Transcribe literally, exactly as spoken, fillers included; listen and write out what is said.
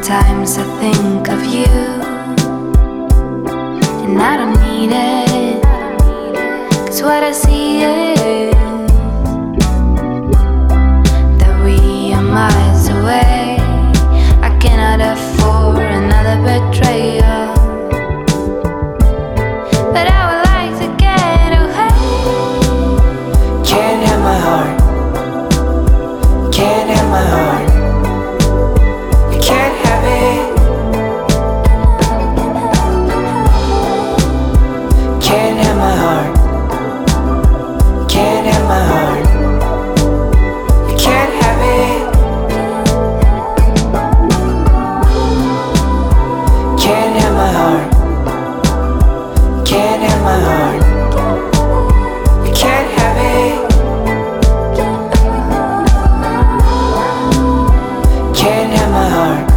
Sometimes I think of you, and I don't need it, 'cause what I see is that we are miles away. I cannot afford another betrayal, but I would like to get away. Can't have my heart, can't have my heart. You can't have it. Can't have my heart, can't have my heart. You can't have it. Can't have my heart, can't have my heart. You can't have it. Can't have my heart.